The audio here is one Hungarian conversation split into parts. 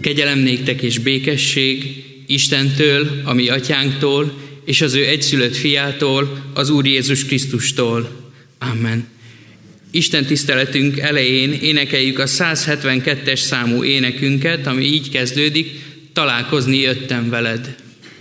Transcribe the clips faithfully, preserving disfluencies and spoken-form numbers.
Kegyelem néktek és békesség Istentől, a mi atyánktól, és az ő egyszülött fiától, az Úr Jézus Krisztustól. Amen. Isten tiszteletünk elején énekeljük a száz hetvenkettes számú énekünket, ami így kezdődik: találkozni jöttem veled.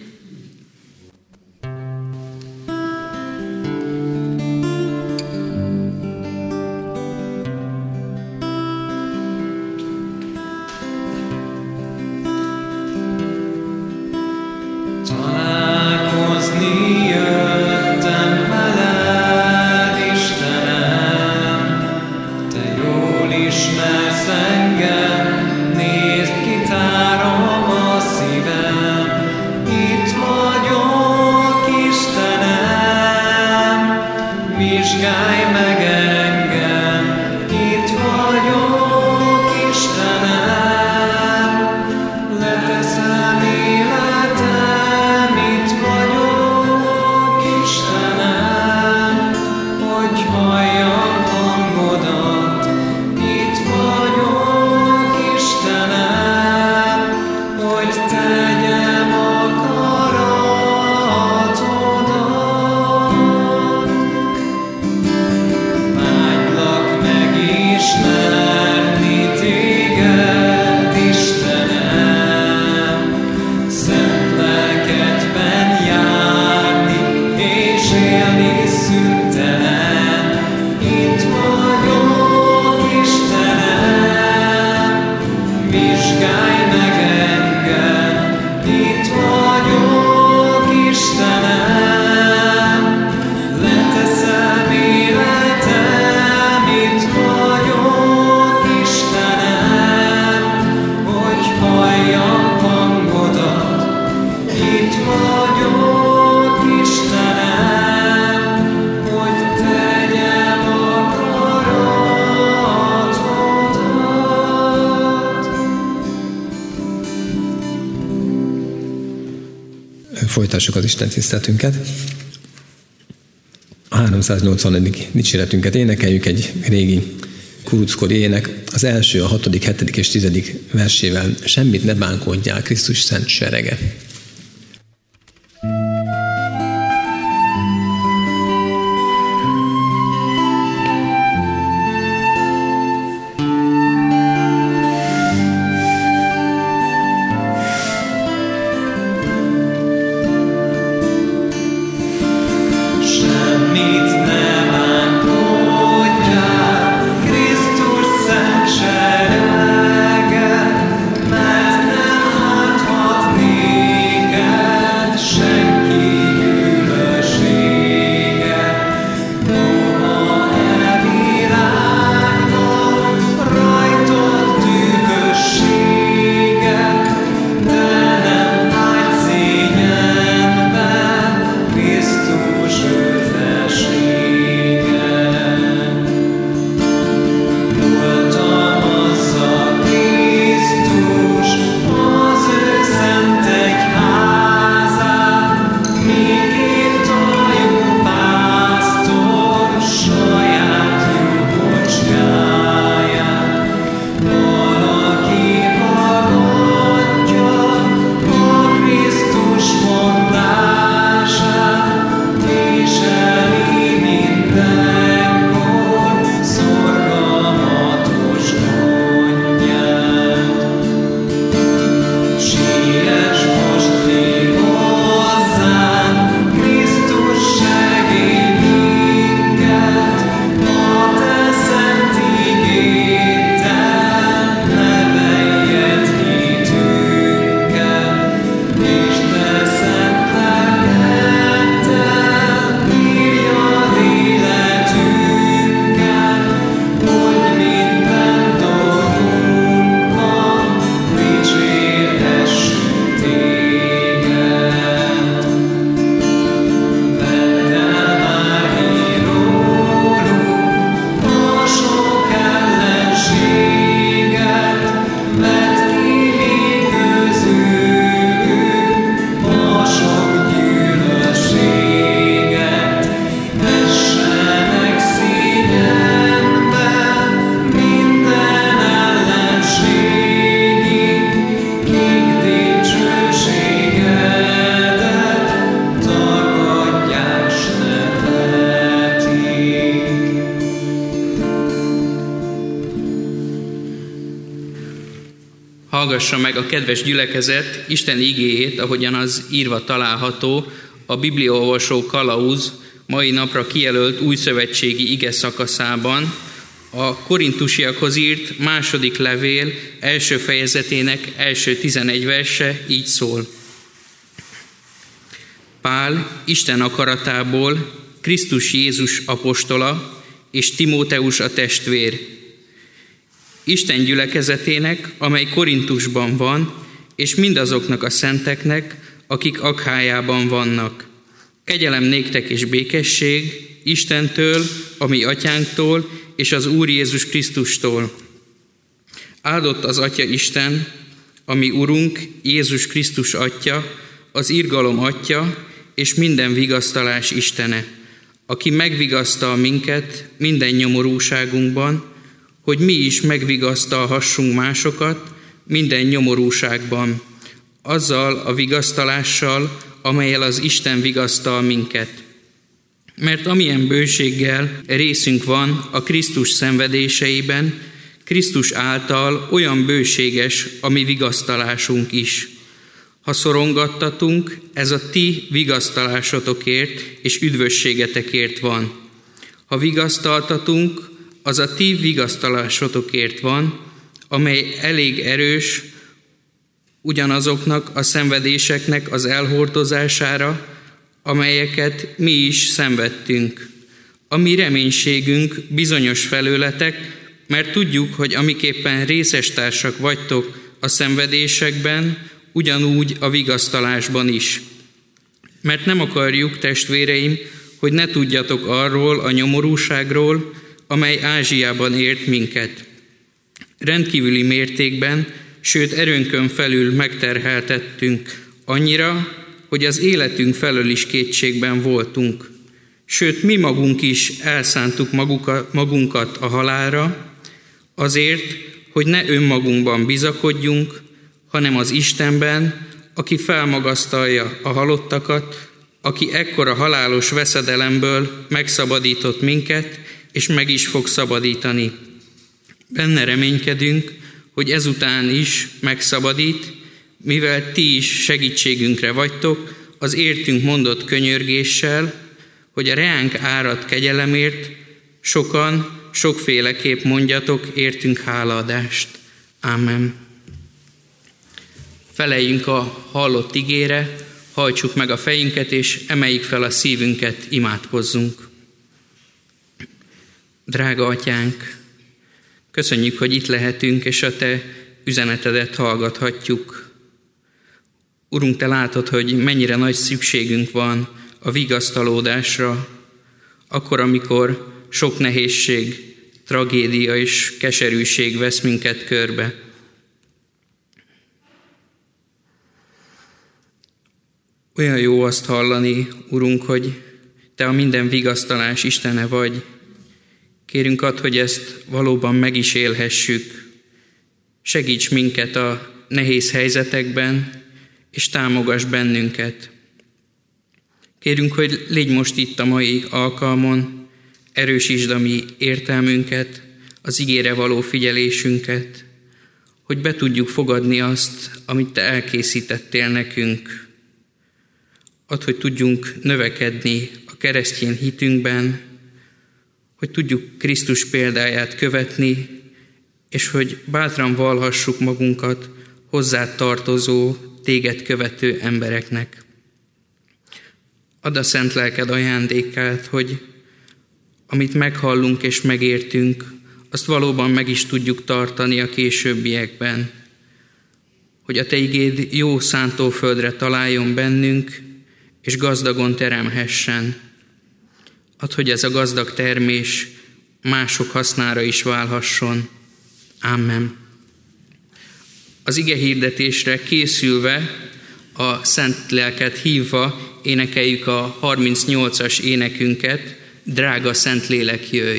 Folytassuk az Isten tiszteletünket. A háromszáznyolcvanedik dicséretünket énekeljük egy régi kuruckori ének, az első, a hatodik, hetedik és tizedik versével: semmit ne bánkodjál, Krisztus szent serege. Mert nem adhat nék. Hallgassa meg a kedves gyülekezet Isten igéjét, ahogyan az írva található a bibliaolvasó kalauz mai napra kijelölt újszövetségi ige szakaszában, a korintusiakhoz írt második levél első fejezetének első tizenegy verse így szól. Pál, Isten akaratából, Krisztus Jézus apostola, és Timóteus a testvér, Isten gyülekezetének, amely Korintusban van, és mindazoknak a szenteknek, akik Akhájában vannak. Kegyelem néktek és békesség Istentől, a mi atyánktól, és az Úr Jézus Krisztustól. Áldott az Atya Isten, a mi Urunk, Jézus Krisztus Atya, az irgalom Atya, és minden vigasztalás Istene, aki megvigasztal minket minden nyomorúságunkban, hogy mi is megvigasztalhassunk másokat minden nyomorúságban, azzal a vigasztalással, amellyel az Isten vigasztal minket. Mert amilyen bőséggel részünk van a Krisztus szenvedéseiben, Krisztus által olyan bőséges a mi vigasztalásunk is. Ha szorongattatunk, ez a ti vigasztalásotokért és üdvösségetekért van. Ha vigasztaltatunk, az a ti vigasztalásotokért van, amely elég erős ugyanazoknak a szenvedéseknek az elhordozására, amelyeket mi is szenvedtünk. A mi reménységünk bizonyos felőletek, mert tudjuk, hogy amiképpen részestársak vagytok a szenvedésekben, ugyanúgy a vigasztalásban is. Mert nem akarjuk, testvéreim, hogy ne tudjatok arról a nyomorúságról, amely Ázsiában ért minket. Rendkívüli mértékben, sőt erőnkön felül megterheltettünk, annyira, hogy az életünk felől is kétségben voltunk. Sőt, mi magunk is elszántuk magunkat a halálra, azért, hogy ne önmagunkban bizakodjunk, hanem az Istenben, aki felmagasztalja a halottakat, aki ekkora halálos veszedelemből megszabadított minket, és meg is fog szabadítani. Benne reménykedünk, hogy ezután is megszabadít, mivel ti is segítségünkre vagytok az értünk mondott könyörgéssel, hogy a reánk áradt kegyelemért sokan, sokféleképp mondjatok értünk hálaadást. Ámen. Feleljünk a hallott igére, hajtsuk meg a fejünket, és emeljük fel a szívünket, imádkozzunk. Drága Atyánk, köszönjük, hogy itt lehetünk, és a Te üzenetedet hallgathatjuk. Urunk, Te látod, hogy mennyire nagy szükségünk van a vigasztalódásra, akkor, amikor sok nehézség, tragédia és keserűség vesz minket körbe. Olyan jó azt hallani, Urunk, hogy Te a minden vigasztalás Istene vagy. Kérünk add, hogy ezt valóban meg is élhessük. Segíts minket a nehéz helyzetekben, és támogass bennünket. Kérünk, hogy légy most itt a mai alkalmon, erősítsd a mi értelmünket, az igére való figyelésünket, hogy be tudjuk fogadni azt, amit Te elkészítettél nekünk. Add, hogy tudjunk növekedni a keresztény hitünkben, hogy tudjuk Krisztus példáját követni, és hogy bátran vallhassuk magunkat hozzád tartozó, téged követő embereknek. Add a szent lelked ajándékát, hogy amit meghallunk és megértünk, azt valóban meg is tudjuk tartani a későbbiekben. Hogy a Te igéd jó szántóföldre találjon bennünk, és gazdagon teremhessen. Add, hogy ez a gazdag termés mások hasznára is válhasson. Amen. Az ige hirdetésre készülve, a szent lelket hívva énekeljük a harmincnyolcas énekünket, Drága Szent Lélek, jöjj!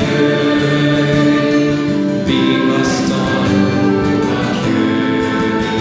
Vigasztalónak jöjj!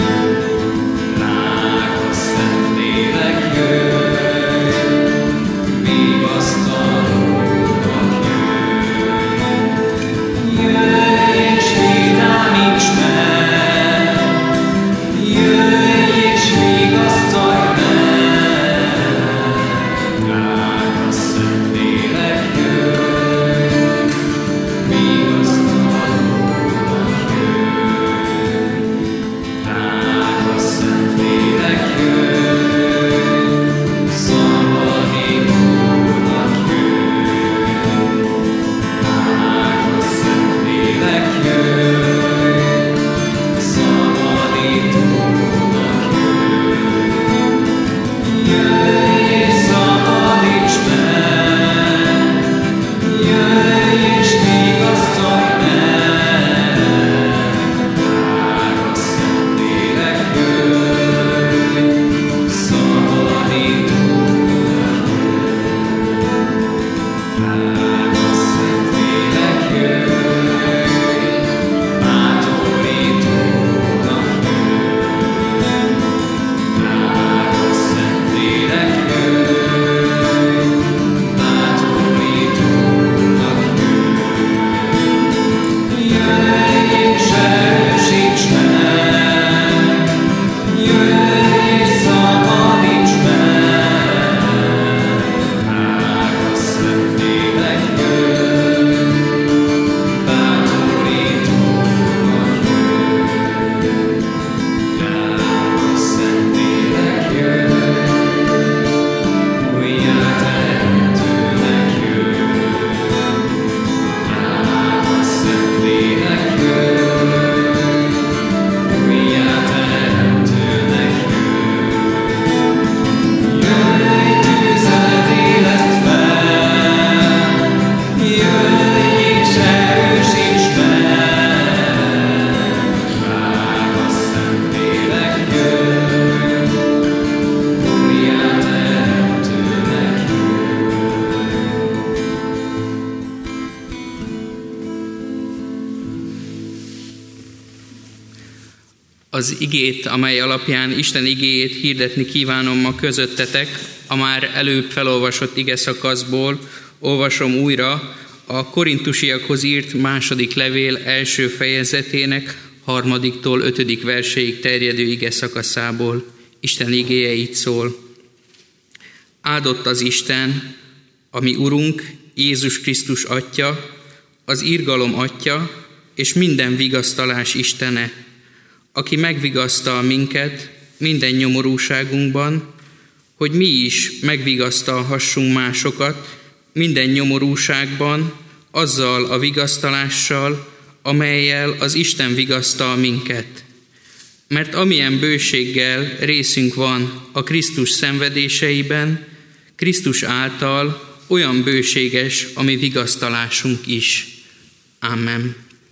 az igét, amely alapján Isten igéjét hirdetni kívánom ma közöttetek, a már előbb felolvasott ige szakaszból olvasom újra a Korintusiakhoz írt második levél első fejezetének harmadiktól ötödik verséig terjedő ige szakaszából. Isten igéje így szól. Áldott az Isten, ami Urunk, Jézus Krisztus Atya, az irgalom Atya és minden vigasztalás Istene, aki megvigasztal minket minden nyomorúságunkban, hogy mi is megvigasztalhassunk másokat minden nyomorúságban, azzal a vigasztalással, amellyel az Isten vigasztal minket. Mert amilyen bőséggel részünk van a Krisztus szenvedéseiben, Krisztus által olyan bőséges a mi vigasztalásunk is. Amen.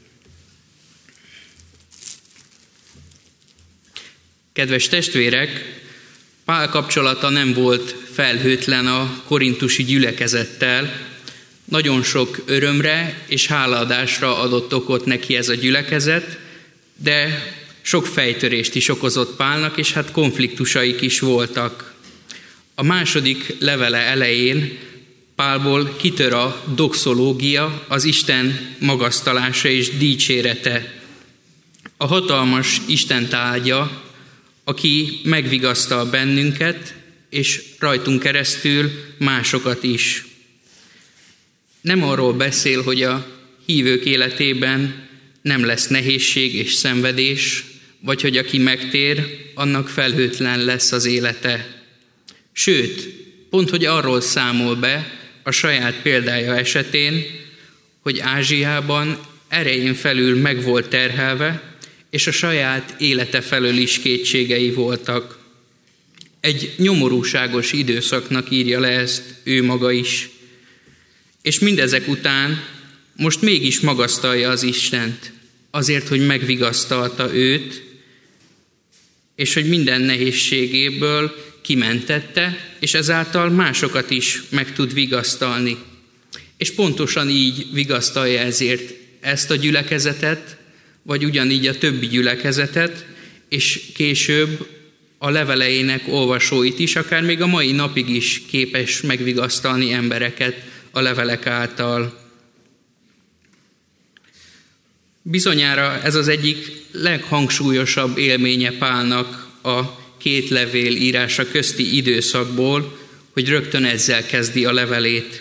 Kedves testvérek, Pál kapcsolata nem volt felhőtlen a korintusi gyülekezettel. Nagyon sok örömre és hálaadásra adott okot neki ez a gyülekezet, de sok fejtörést is okozott Pálnak, és hát konfliktusaik is voltak. A második levele elején Pálból kitör a doxológia, az Isten magasztalása és dicsérete. A hatalmas Istent áldja, aki megvigasztal bennünket, és rajtunk keresztül másokat is. Nem arról beszél, hogy a hívők életében nem lesz nehézség és szenvedés, vagy hogy aki megtér, annak felhőtlen lesz az élete. Sőt, pont, hogy arról számol be a saját példája esetén, hogy Ázsiában erején felül meg volt terhelve, és a saját élete felől is kétségei voltak. Egy nyomorúságos időszaknak írja le ezt ő maga is. És mindezek után most mégis magasztalja az Istent, azért, hogy megvigasztalta őt, és hogy minden nehézségéből kimentette, és ezáltal másokat is meg tud vigasztalni. És pontosan így vigasztalja ezért ezt a gyülekezetet, vagy ugyanígy a többi gyülekezetet, és később a leveleinek olvasóit is, akár még a mai napig is képes megvigasztalni embereket a levelek által. Bizonyára ez az egyik leghangsúlyosabb élménye Pálnak a két levél írása közti időszakból, hogy rögtön ezzel kezdi a levelét.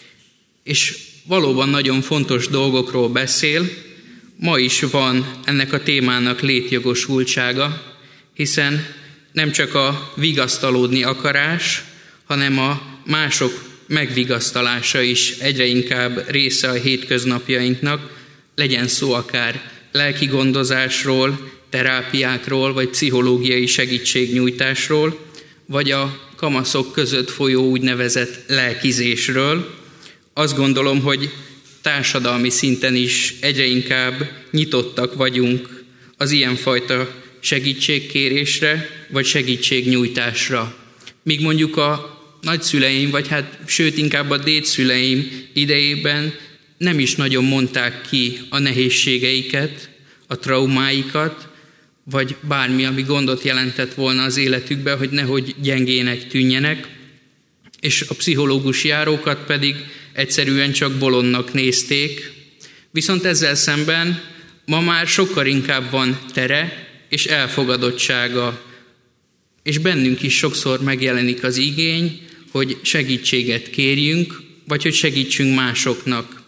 És valóban nagyon fontos dolgokról beszél. Ma is van ennek a témának létjogosultsága, hiszen nem csak a vigasztalódni akarás, hanem a mások megvigasztalása is egyre inkább része a hétköznapjainknak, legyen szó akár lelki gondozásról, terápiákról, vagy pszichológiai segítségnyújtásról, vagy a kamaszok között folyó úgynevezett lelkizésről. Azt gondolom, hogy társadalmi szinten is egyre inkább nyitottak vagyunk az ilyenfajta segítségkérésre, vagy segítségnyújtásra. Míg mondjuk a nagyszüleim, vagy hát sőt inkább a dédszüleim idejében nem is nagyon mondták ki a nehézségeiket, a traumáikat, vagy bármi, ami gondot jelentett volna az életükben, hogy nehogy gyengének tűnjenek, és a pszichológus járókat pedig egyszerűen csak bolondnak nézték. Viszont ezzel szemben ma már sokkal inkább van tere és elfogadottsága, és bennünk is sokszor megjelenik az igény, hogy segítséget kérjünk, vagy hogy segítsünk másoknak.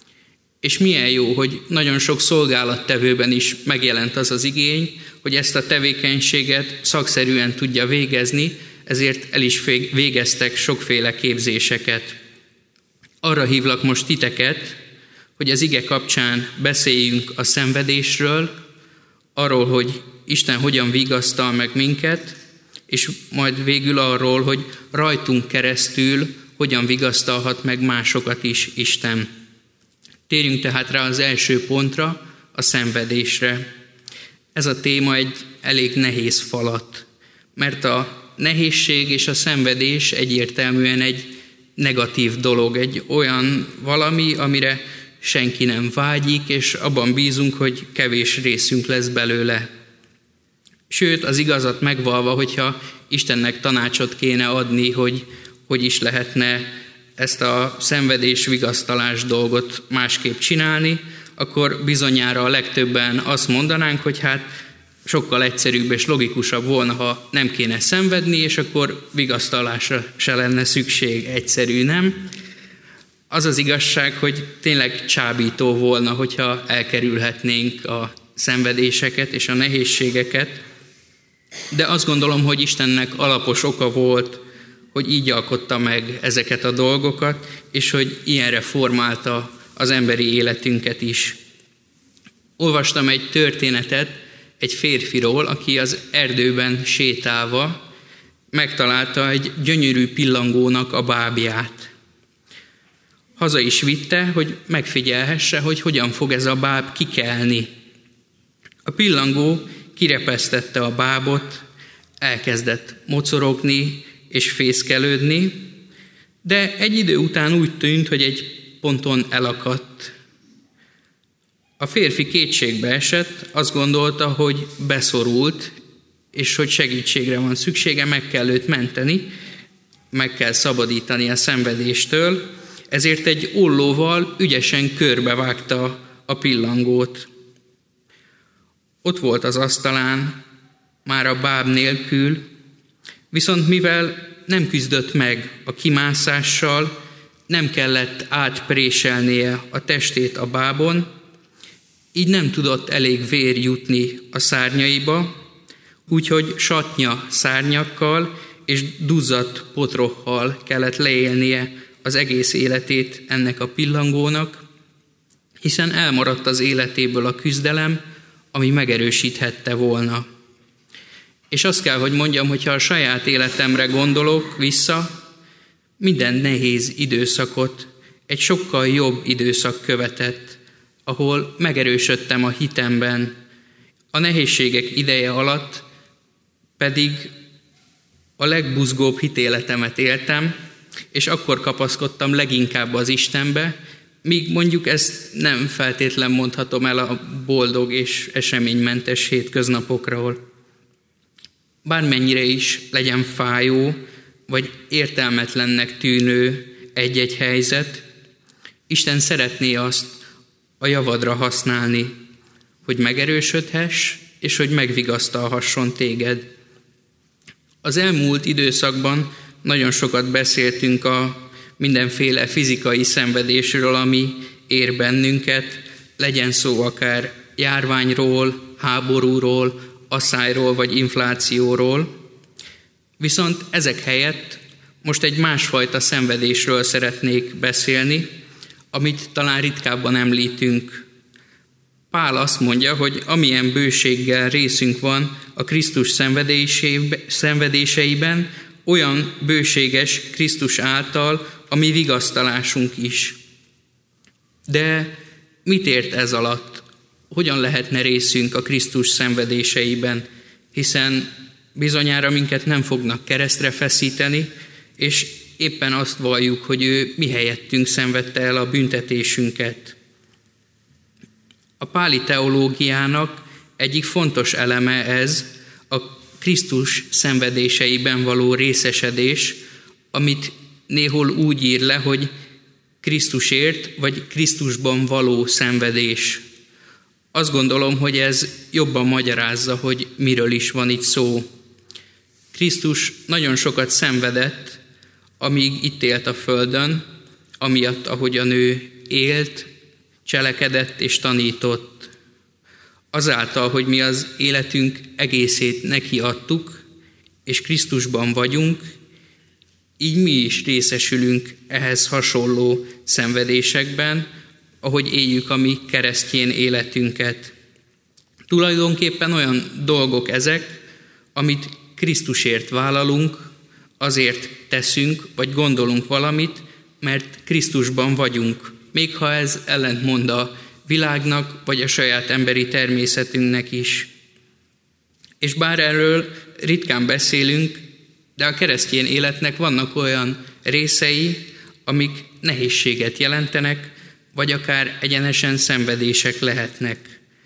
És milyen jó, hogy nagyon sok szolgálattevőben is megjelent az az igény, hogy ezt a tevékenységet szakszerűen tudja végezni, ezért el is végeztek sokféle képzéseket. Arra hívlak most titeket, hogy az ige kapcsán beszéljünk a szenvedésről, arról, hogy Isten hogyan vigasztal meg minket, és majd végül arról, hogy rajtunk keresztül hogyan vigasztalhat meg másokat is Isten. Térjünk tehát rá az első pontra, a szenvedésre. Ez a téma egy elég nehéz falat, mert a nehézség és a szenvedés egyértelműen egy negatív dolog, egy olyan valami, amire senki nem vágyik, és abban bízunk, hogy kevés részünk lesz belőle. Sőt, az igazat megvalva, hogyha Istennek tanácsot kéne adni, hogy hogy is lehetne ezt a szenvedés-vigasztalás dolgot másképp csinálni, akkor bizonyára a legtöbben azt mondanánk, hogy hát sokkal egyszerűbb és logikusabb volna, ha nem kéne szenvedni, és akkor vigasztalásra se lenne szükség. Egyszerű, nem? Az az igazság, hogy tényleg csábító volna, hogyha elkerülhetnénk a szenvedéseket és a nehézségeket, de azt gondolom, hogy Istennek alapos oka volt, hogy így alkotta meg ezeket a dolgokat, és hogy ilyenre formálta az emberi életünket is. Olvastam egy történetet egy férfiról, aki az erdőben sétálva megtalálta egy gyönyörű pillangónak a bábját. Haza is vitte, hogy megfigyelhesse, hogy hogyan fog ez a báb kikelni. A pillangó kirepesztette a bábot, elkezdett mocorogni és fészkelődni, de egy idő után úgy tűnt, hogy egy ponton elakadt. A férfi kétségbe esett, azt gondolta, hogy beszorult, és hogy segítségre van szüksége, meg kell őt menteni, meg kell szabadítani a szenvedéstől, ezért egy ollóval ügyesen körbevágta a pillangót. Ott volt az asztalán, már a báb nélkül, viszont mivel nem küzdött meg a kimászással, nem kellett átpréselnie a testét a bábon, így nem tudott elég vér jutni a szárnyaiba, úgyhogy satnya szárnyakkal és duzzadt potrokkal kellett leélnie az egész életét ennek a pillangónak, hiszen elmaradt az életéből a küzdelem, ami megerősíthette volna. És azt kell, hogy mondjam, hogyha a saját életemre gondolok vissza, minden nehéz időszakot egy sokkal jobb időszak követett, ahol megerősödtem a hitemben, a nehézségek ideje alatt pedig a legbuzgóbb hitéletemet éltem, és akkor kapaszkodtam leginkább az Istenbe, míg mondjuk ezt nem feltétlen mondhatom el a boldog és eseménymentes hétköznapokról. Bármennyire is legyen fájó, vagy értelmetlennek tűnő egy-egy helyzet, Isten szeretné azt a javadra használni, hogy megerősödhess, és hogy megvigasztalhasson téged. Az elmúlt időszakban nagyon sokat beszéltünk a mindenféle fizikai szenvedésről, ami ér bennünket, legyen szó akár járványról, háborúról, asszályról vagy inflációról. Viszont ezek helyett most egy másfajta szenvedésről szeretnék beszélni, amit talán ritkábban említünk. Pál azt mondja, hogy amilyen bőséggel részünk van a Krisztus szenvedéseiben, olyan bőséges Krisztus által a mi vigasztalásunk is. De mit ért ez alatt? Hogyan lehetne részünk a Krisztus szenvedéseiben? Hiszen bizonyára minket nem fognak keresztre feszíteni, és éppen azt valljuk, hogy ő mi helyettünk szenvedte el a büntetésünket. A páli teológiának egyik fontos eleme ez, a Krisztus szenvedéseiben való részesedés, amit néhol úgy ír le, hogy Krisztusért, vagy Krisztusban való szenvedés. Azt gondolom, hogy ez jobban magyarázza, hogy miről is van itt szó. Krisztus nagyon sokat szenvedett, amíg itt élt a földön, amiatt, ahogyan ő élt, cselekedett és tanított. Azáltal, hogy mi az életünk egészét neki adtuk, és Krisztusban vagyunk, így mi is részesülünk ehhez hasonló szenvedésekben, ahogy éljük a mi keresztjén életünket. Tulajdonképpen olyan dolgok ezek, amit Krisztusért vállalunk, azért teszünk, vagy gondolunk valamit, mert Krisztusban vagyunk, még ha ez ellentmond a világnak, vagy a saját emberi természetünknek is. És bár erről ritkán beszélünk, de a keresztény életnek vannak olyan részei, amik nehézséget jelentenek, vagy akár egyenesen szenvedések lehetnek.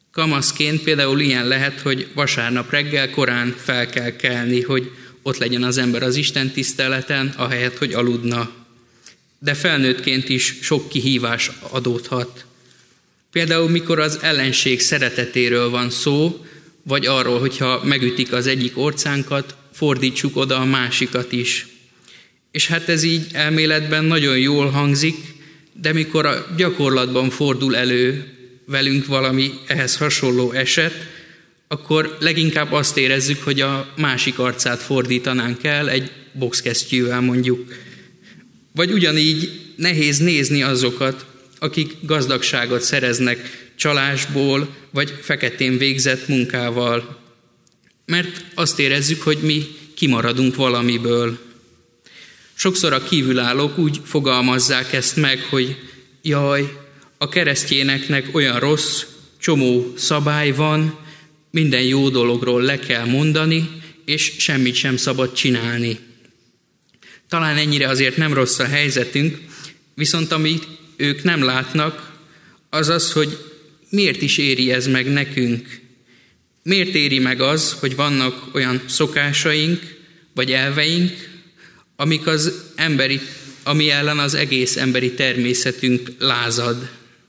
Kamaszként például ilyen lehet, hogy vasárnap reggel korán fel kell kelni, hogy ott legyen az ember az Isten tiszteleten, ahelyett, hogy aludna. De felnőttként is sok kihívás adódhat. Például mikor az ellenség szeretetéről van szó, vagy arról, hogyha megütik az egyik orcánkat, fordítsuk oda a másikat is. És hát ez így elméletben nagyon jól hangzik, de mikor a gyakorlatban fordul elő velünk valami ehhez hasonló eset, akkor leginkább azt érezzük, hogy a másik arcát fordítanánk el egy boxkesztyűvel mondjuk. Vagy ugyanígy nehéz nézni azokat, akik gazdagságot szereznek csalásból, vagy feketén végzett munkával. Mert azt érezzük, hogy mi kimaradunk valamiből. Sokszor a kívülállók úgy fogalmazzák ezt meg, hogy jaj, a keresztjéneknek olyan rossz, csomó szabály van, minden jó dologról le kell mondani, és semmit sem szabad csinálni. Talán ennyire azért nem rossz a helyzetünk, viszont amit ők nem látnak, az az, hogy miért is éri ez meg nekünk. Miért éri meg az, hogy vannak olyan szokásaink, vagy elveink, amik az emberi, ami ellen az egész emberi természetünk lázad.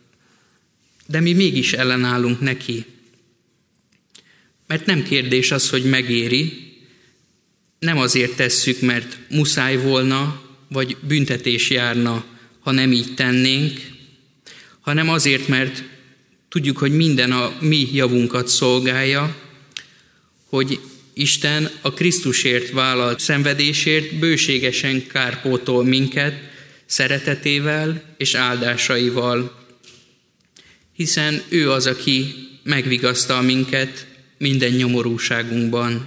De mi mégis ellenállunk neki. Mert nem kérdés az, hogy megéri, nem azért tesszük, mert muszáj volna, vagy büntetés járna, ha nem így tennénk, hanem azért, mert tudjuk, hogy minden a mi javunkat szolgálja, hogy Isten a Krisztusért vállalt szenvedésért bőségesen kárpótol minket szeretetével és áldásaival, hiszen ő az, aki megvigasztal minket minden nyomorúságunkban.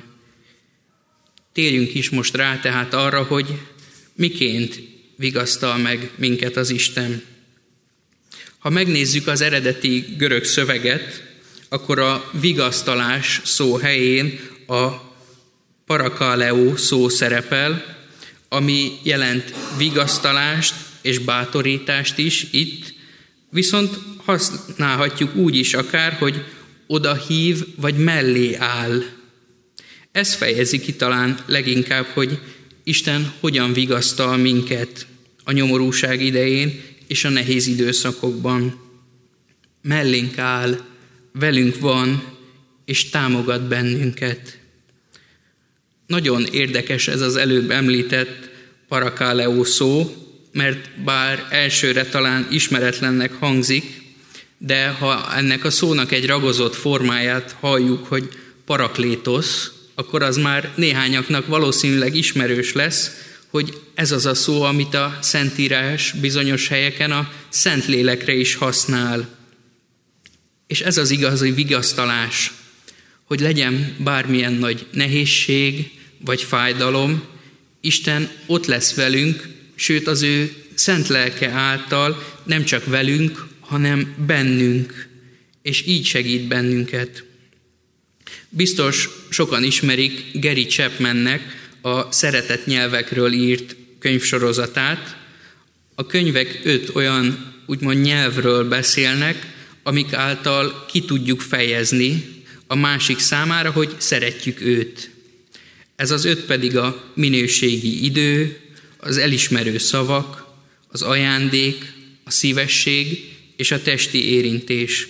Térjünk is most rá tehát arra, hogy miként vigasztal meg minket az Isten. Ha megnézzük az eredeti görög szöveget, akkor a vigasztalás szó helyén a parakaleo szó szerepel, ami jelent vigasztalást és bátorítást is itt, viszont használhatjuk úgy is akár, hogy oda hív vagy mellé áll. Ez fejezi ki talán leginkább, hogy Isten hogyan vigasztal minket a nyomorúság idején és a nehéz időszakokban. Mellénk áll, velünk van, és támogat bennünket. Nagyon érdekes ez az előbb említett parakaleo szó, mert bár elsőre talán ismeretlennek hangzik, de ha ennek a szónak egy ragozott formáját halljuk, hogy paraklétosz, akkor az már néhányaknak valószínűleg ismerős lesz, hogy ez az a szó, amit a Szentírás bizonyos helyeken a Szentlélekre is használ. És ez az igazi vigasztalás, hogy legyen bármilyen nagy nehézség vagy fájdalom, Isten ott lesz velünk, sőt az ő szent lelke által nem csak velünk, hanem bennünk, és így segít bennünket. Biztos sokan ismerik Gary Chapmannek a Szeretett nyelvekről írt könyvsorozatát. A könyvek öt olyan úgymond nyelvről beszélnek, amik által ki tudjuk fejezni a másik számára, hogy szeretjük őt. Ez az öt pedig a minőségi idő, az elismerő szavak, az ajándék, a szívesség és a testi érintés.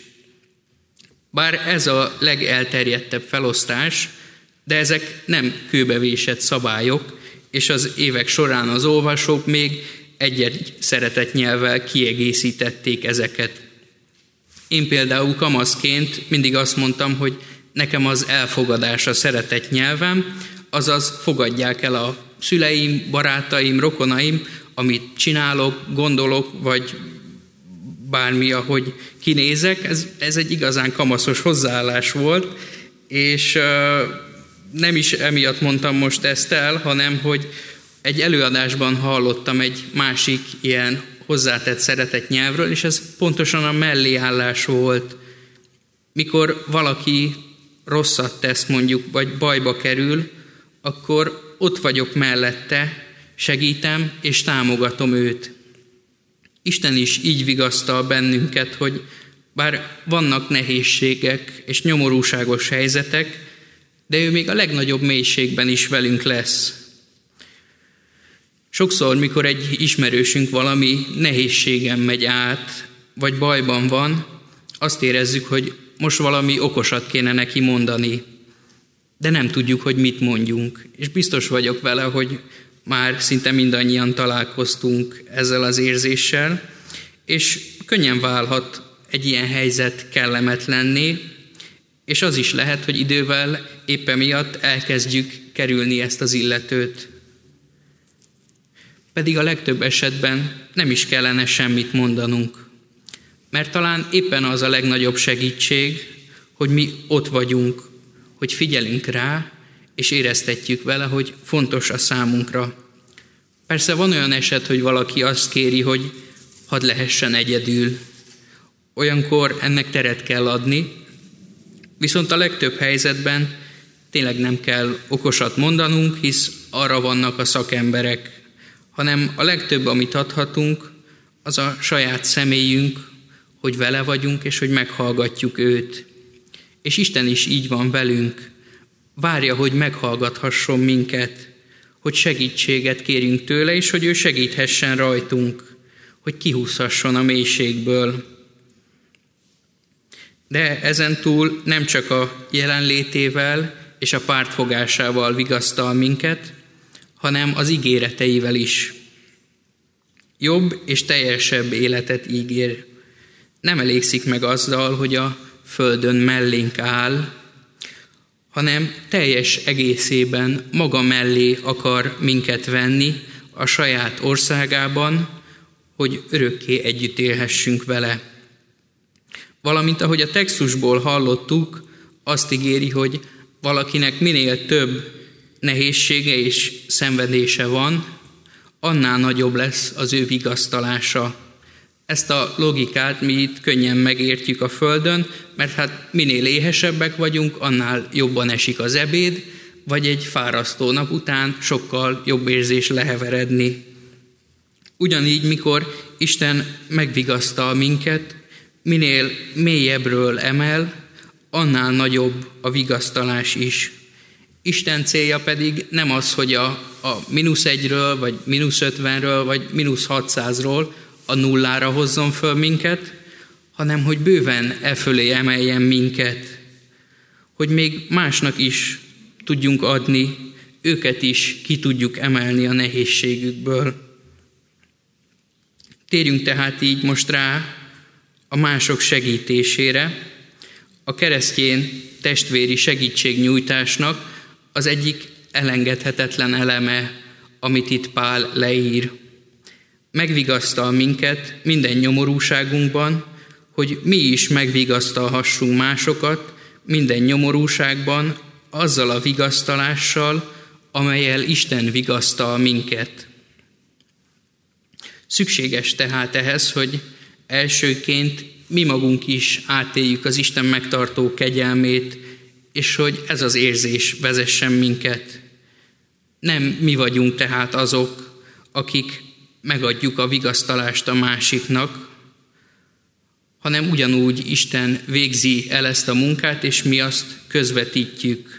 Bár ez a legelterjedtebb felosztás, de ezek nem kőbevésett szabályok, és az évek során az olvasók még egy-egy szeretett nyelvvel kiegészítették ezeket. Én például kamaszként mindig azt mondtam, hogy nekem az elfogadás a szeretett nyelvem, azaz fogadják el a szüleim, barátaim, rokonaim, amit csinálok, gondolok, vagy bármi, ahogy kinézek. Ez, ez egy igazán kamaszos hozzáállás volt, és uh, nem is emiatt mondtam most ezt el, hanem hogy egy előadásban hallottam egy másik ilyen hozzátett szeretett nyelvről, és ez pontosan a melléállás volt. Mikor valaki rosszat tesz mondjuk, vagy bajba kerül, akkor ott vagyok mellette, segítem és támogatom őt. Isten is így vigasztal bennünket, hogy Bár vannak nehézségek és nyomorúságos helyzetek, de ő még a legnagyobb mélységben is velünk lesz. Sokszor, mikor egy ismerősünk valami nehézségen megy át, vagy bajban van, azt érezzük, hogy most valami okosat kéne neki mondani, de nem tudjuk, hogy mit mondjunk. És biztos vagyok vele, hogy már szinte mindannyian találkoztunk ezzel az érzéssel, és könnyen válhat egy ilyen helyzet kellemetlenné, és az is lehet, hogy idővel éppen miatt elkezdjük kerülni ezt az illetőt. Pedig a legtöbb esetben nem is kellene semmit mondanunk, mert talán éppen az a legnagyobb segítség, hogy mi ott vagyunk, hogy figyelünk rá, és éreztetjük vele, hogy fontos a számunkra. Persze van olyan eset, hogy valaki azt kéri, hogy hadd lehessen egyedül. Olyankor ennek teret kell adni, viszont a legtöbb helyzetben tényleg nem kell okosat mondanunk, hisz arra vannak a szakemberek, hanem a legtöbb, amit adhatunk, az a saját személyünk, hogy vele vagyunk, és hogy meghallgatjuk őt. És Isten is így van velünk. Várja, hogy meghallgathasson minket, hogy segítséget kérjünk tőle, és hogy ő segíthessen rajtunk, hogy kihúzhasson a mélységből. De ezen túl nem csak a jelenlétével és a pártfogásával vigasztal minket, hanem az ígéreteivel is. Jobb és teljesebb életet ígér. Nem elégszik meg azzal, hogy a földön mellénk áll, hanem teljes egészében maga mellé akar minket venni a saját országában, hogy örökké együtt élhessünk vele. Valamint, ahogy a textusból hallottuk, azt ígéri, hogy valakinek minél több nehézsége és szenvedése van, annál nagyobb lesz az ő vigasztalása. Ezt a logikát mi itt könnyen megértjük a földön, mert hát minél éhesebbek vagyunk, annál jobban esik az ebéd, vagy egy fárasztó nap után sokkal jobb érzés leheveredni. Ugyanígy, mikor Isten megvigasztal minket, minél mélyebbről emel, annál nagyobb a vigasztalás is. Isten célja pedig nem az, hogy a, a mínusz egyről, vagy mínusz ötvenről, vagy mínusz hatszázról a nullára hozzon föl minket, hanem hogy bőven e fölé emeljen minket, hogy még másnak is tudjunk adni, őket is ki tudjuk emelni a nehézségükből. Térjünk tehát így most rá a mások segítésére. A keresztény testvéri segítségnyújtásnak az egyik elengedhetetlen eleme, amit itt Pál leír. Megvigasztal minket minden nyomorúságunkban, hogy mi is megvigasztalhassunk másokat minden nyomorúságban, azzal a vigasztalással, amellyel Isten vigasztal minket. Szükséges tehát ehhez, hogy elsőként mi magunk is átéljük az Isten megtartó kegyelmét, és hogy ez az érzés vezessen minket. Nem mi vagyunk tehát azok, akik megadjuk a vigasztalást a másiknak, hanem ugyanúgy Isten végzi el ezt a munkát, és mi azt közvetítjük.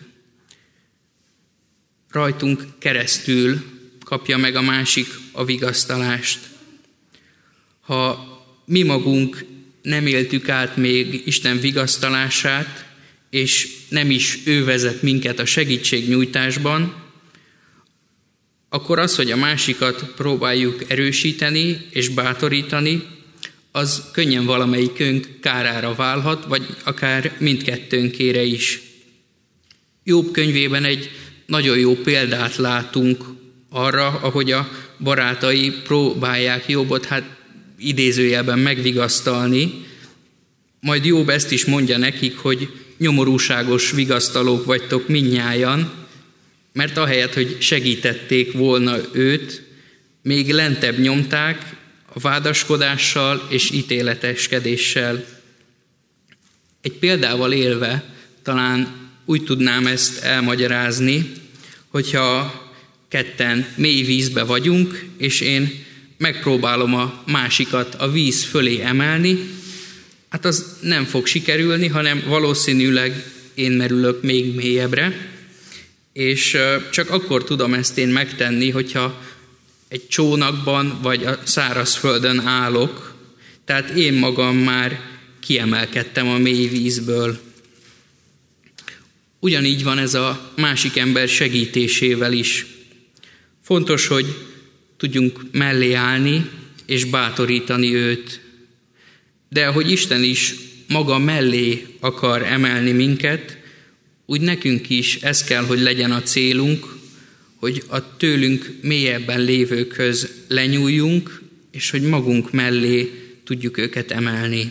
Rajtunk keresztül kapja meg a másik a vigasztalást. Ha mi magunk nem éltük át még Isten vigasztalását, és nem is ő vezet minket a segítségnyújtásban, akkor az, hogy a másikat próbáljuk erősíteni és bátorítani, az könnyen valamelyikünk kárára válhat, vagy akár mindkettőnkére is. Jobb könyvében egy nagyon jó példát látunk arra, ahogy a barátai próbálják Jobbot, hát idézőjelben megvigasztalni, majd Jobb ezt is mondja nekik, hogy nyomorúságos vigasztalók vagytok mindnyájan, mert ahelyett, hogy segítették volna őt, még lentebb nyomták a vádaskodással és ítéleteskedéssel. Egy példával élve talán úgy tudnám ezt elmagyarázni, hogyha ketten mély vízbe vagyunk, és én megpróbálom a másikat a víz fölé emelni, hát az nem fog sikerülni, hanem valószínűleg én merülök még mélyebbre, és csak akkor tudom ezt én megtenni, hogyha egy csónakban vagy a szárazföldön állok, tehát én magam már kiemelkedtem a mély vízből. Ugyanígy van ez a másik ember segítésével is. Fontos, hogy tudjunk mellé állni és bátorítani őt. De ahogy Isten is maga mellé akar emelni minket, úgy nekünk is ez kell, hogy legyen a célunk, hogy a tőlünk mélyebben lévőkhöz lenyúljunk, és hogy magunk mellé tudjuk őket emelni.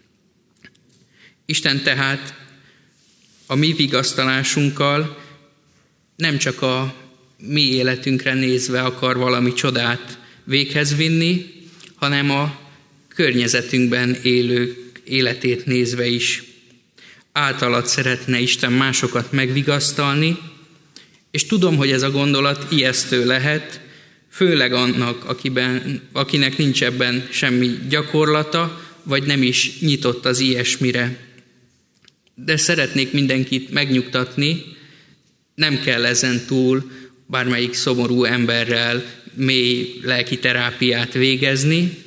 Isten tehát a mi vigasztalásunkkal nem csak a mi életünkre nézve akar valami csodát véghez vinni, hanem a környezetünkben élők életét nézve is. Általad szeretne Isten másokat megvigasztalni, és tudom, hogy ez a gondolat ijesztő lehet, főleg annak, akiben, akinek nincs ebben semmi gyakorlata, vagy nem is nyitott az ilyesmire. De szeretnék mindenkit megnyugtatni, nem kell ezen túl bármelyik szomorú emberrel mély lelki terápiát végezni,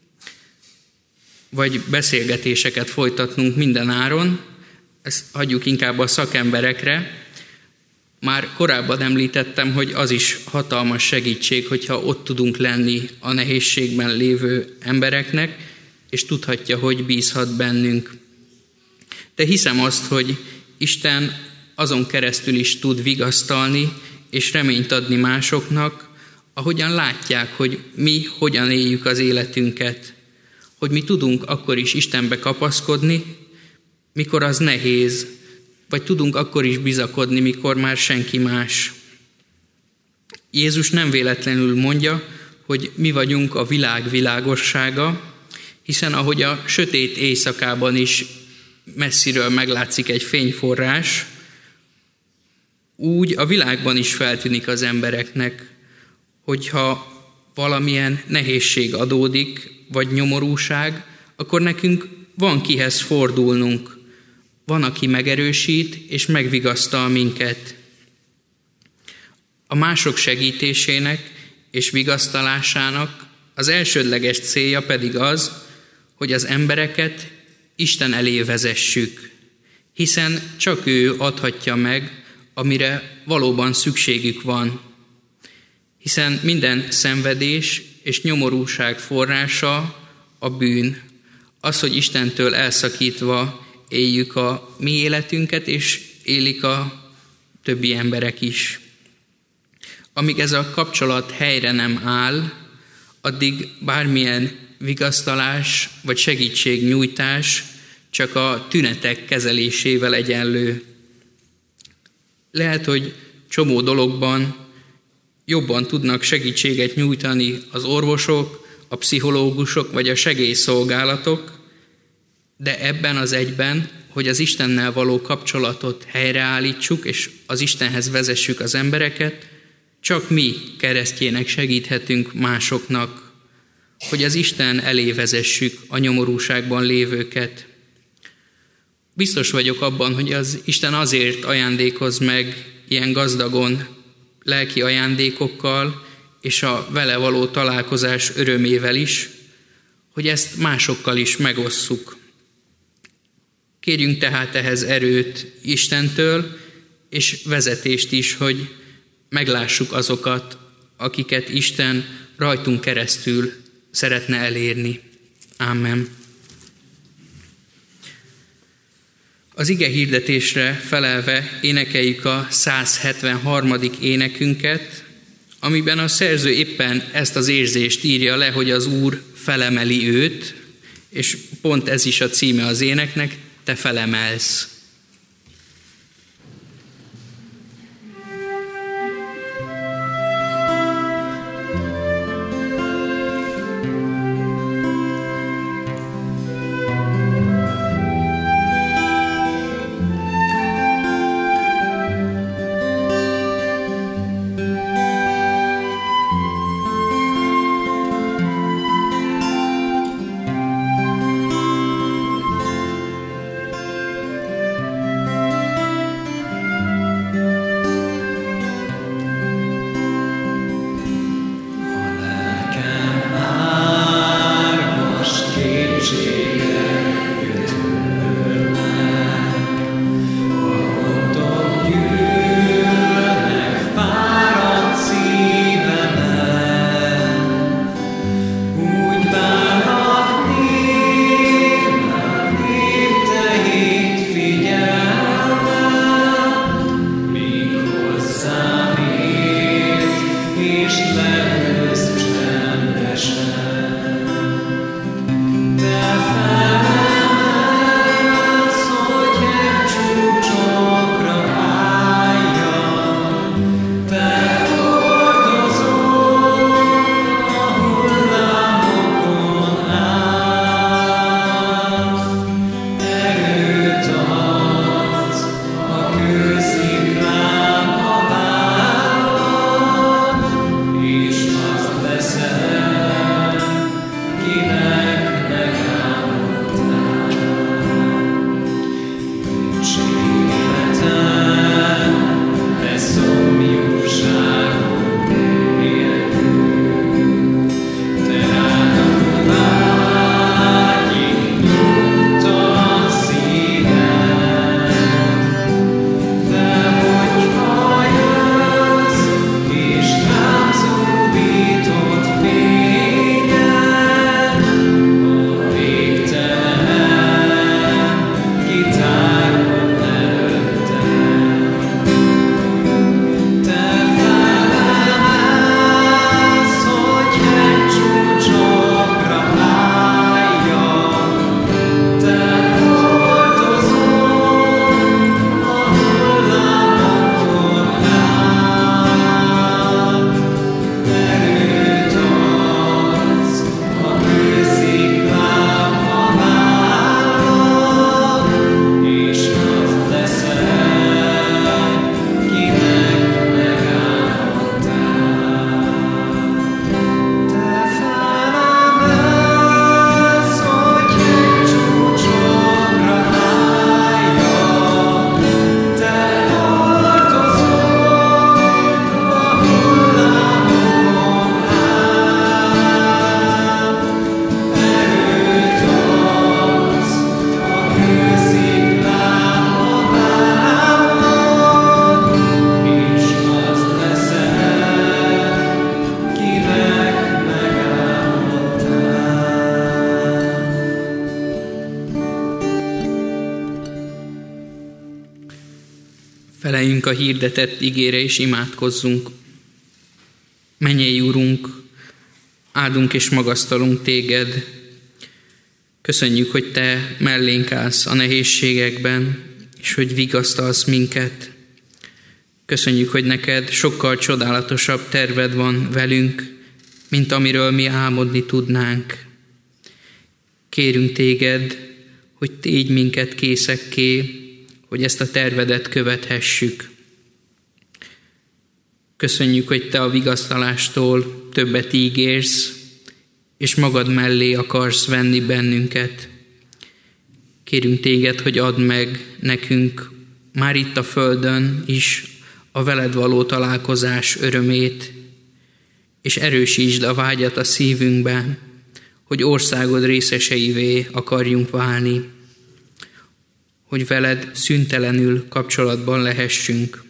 vagy beszélgetéseket folytatnunk minden áron, ezt hagyjuk inkább a szakemberekre. Már korábban említettem, hogy az is hatalmas segítség, hogyha ott tudunk lenni a nehézségben lévő embereknek, és tudhatja, hogy bízhat bennünk. De hiszem azt, hogy Isten azon keresztül is tud vigasztalni, és reményt adni másoknak, ahogyan látják, hogy mi hogyan éljük az életünket, hogy mi tudunk akkor is Istenbe kapaszkodni, mikor az nehéz, vagy tudunk akkor is bizakodni, mikor már senki más. Jézus nem véletlenül mondja, hogy mi vagyunk a világ világossága, hiszen ahogy a sötét éjszakában is messziről meglátszik egy fényforrás, úgy a világban is feltűnik az embereknek, hogyha valamilyen nehézség adódik, vagy nyomorúság, akkor nekünk van kihez fordulnunk. Van, aki megerősít és megvigasztal minket. A mások segítésének és vigasztalásának az elsődleges célja pedig az, hogy az embereket Isten elé vezessük, hiszen csak ő adhatja meg, amire valóban szükségük van. Hiszen minden szenvedés és nyomorúság forrása a bűn. Az, hogy Istentől elszakítva éljük a mi életünket, és élik a többi emberek is. Amíg ez a kapcsolat helyre nem áll, addig bármilyen vigasztalás vagy segítségnyújtás csak a tünetek kezelésével egyenlő. Lehet, hogy csomó dologban jobban tudnak segítséget nyújtani az orvosok, a pszichológusok vagy a segélyszolgálatok, de ebben az egyben, hogy az Istennel való kapcsolatot helyreállítsuk, és az Istenhez vezessük az embereket, csak mi keresztjének segíthetünk másoknak, hogy az Isten elé vezessük a nyomorúságban lévőket. Biztos vagyok abban, hogy az Isten azért ajándékoz meg ilyen gazdagon lelki ajándékokkal, és a vele való találkozás örömével is, hogy ezt másokkal is megosszuk. Kérjünk tehát ehhez erőt Istentől, és vezetést is, hogy meglássuk azokat, akiket Isten rajtunk keresztül szeretne elérni. Ámen. Az ige hirdetésre felelve énekeljük a száz hetvenharmadik énekünket, amiben a szerző éppen ezt az érzést írja le, hogy az Úr felemeli őt, és pont ez is a címe az éneknek, te felemelsz. Feleljünk a hirdetett igére és imádkozzunk. Mennyei Urunk, áldunk és magasztalunk Téged. Köszönjük, hogy Te mellénk állsz a nehézségekben, és hogy vigasztalsz minket. Köszönjük, hogy neked sokkal csodálatosabb terved van velünk, mint amiről mi álmodni tudnánk. Kérünk Téged, hogy tégy minket készekké, hogy ezt a tervedet követhessük. Köszönjük, hogy Te a vigasztalástól többet ígérsz, és magad mellé akarsz venni bennünket. Kérünk Téged, hogy add meg nekünk már itt a földön is a veled való találkozás örömét, és erősítsd a vágyat a szívünkben, hogy országod részeseivé akarjunk válni, hogy veled szüntelenül kapcsolatban lehessünk.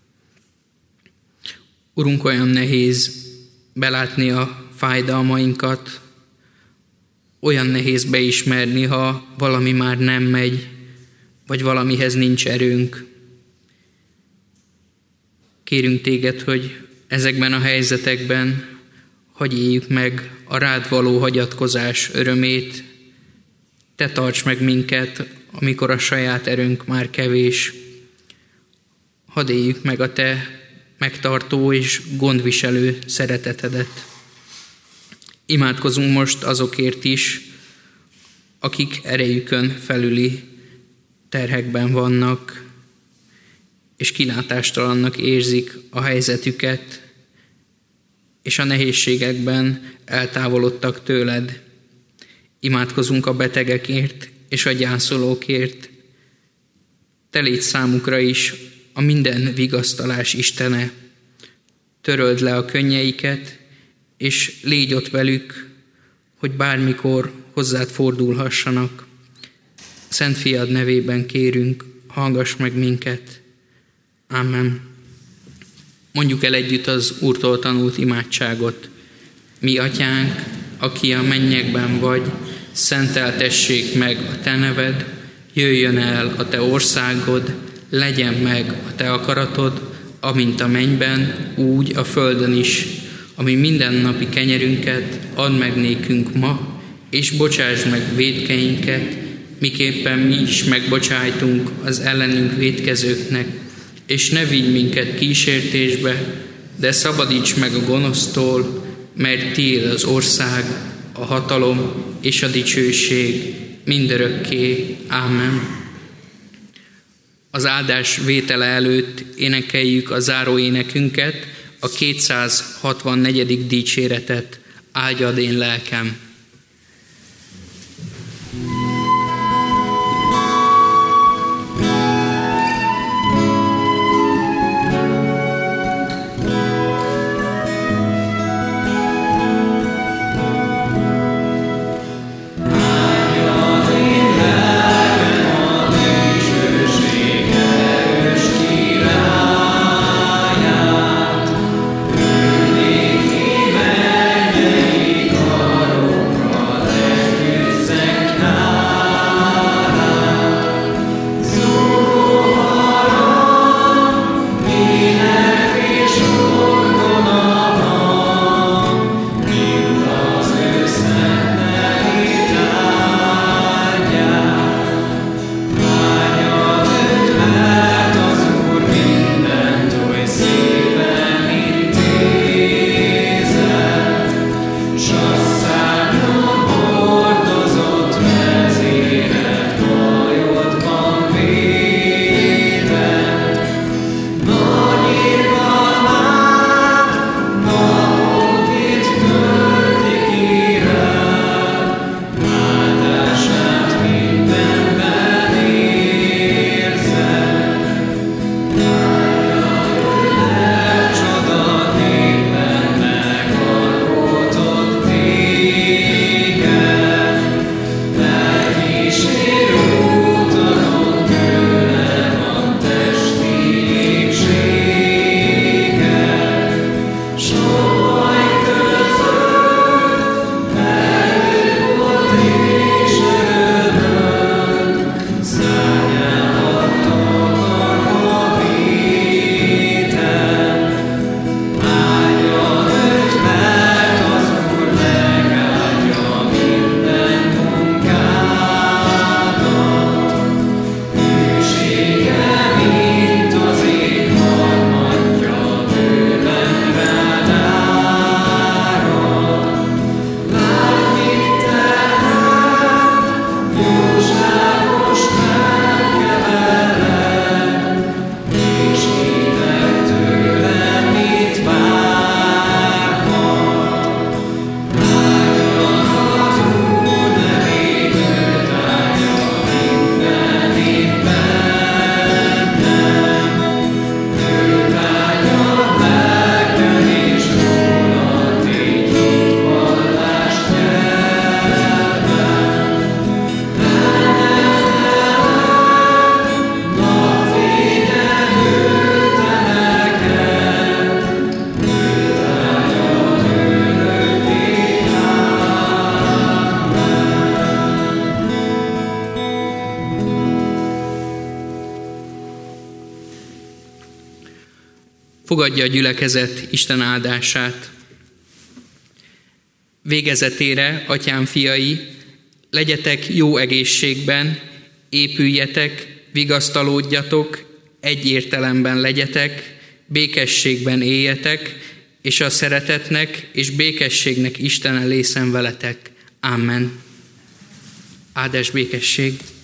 Urunk, olyan nehéz belátni a fájdalmainkat, olyan nehéz beismerni, ha valami már nem megy, vagy valamihez nincs erőnk. Kérünk Téged, hogy ezekben a helyzetekben hagyj éljük meg a rád való hagyatkozás örömét. Te tarts meg minket, amikor a saját erőnk már kevés. Hadd éljük meg a Te megtartó és gondviselő szeretetedet. Imádkozunk most azokért is, akik erejükön felüli terhekben vannak, és kilátástalannak érzik a helyzetüket, és a nehézségekben eltávolodtak tőled. Imádkozunk a betegekért és a gyászolókért. Te légy számukra is a minden vigasztalás Istene. Töröld le a könnyeiket, és légy ott velük, hogy bármikor hozzád fordulhassanak. Szent Fiad nevében kérünk, hallgass meg minket. Amen. Mondjuk el együtt az Úrtól tanult imádságot. Mi Atyánk, aki a mennyekben vagy, szenteltessék meg a Te neved, jöjjön el a Te országod, legyen meg a Te akaratod, amint a mennyben, úgy a földön is. Ami mindennapi kenyerünket add meg nékünk ma, és bocsásd meg vétkeinket, miképpen mi is megbocsájtunk az ellenünk vétkezőknek, és ne vigy minket kísértésbe, de szabadíts meg a gonosztól, mert tiéd az ország, a hatalom és a dicsőség mindörökké. Ámen. Az áldás vétele előtt énekeljük a záróénekünket, a kétszázhatvannegyedik dicséretet. Áldjad én lelkem! Mennyei karok Fogadja a gyülekezet Isten áldását. Végezetére, atyám fiai, legyetek jó egészségben, épüljetek, vigasztalódjatok, egy értelemben legyetek, békességben éljetek, és a szeretetnek és békességnek Istene lészen veletek. Amen. Áldás békesség!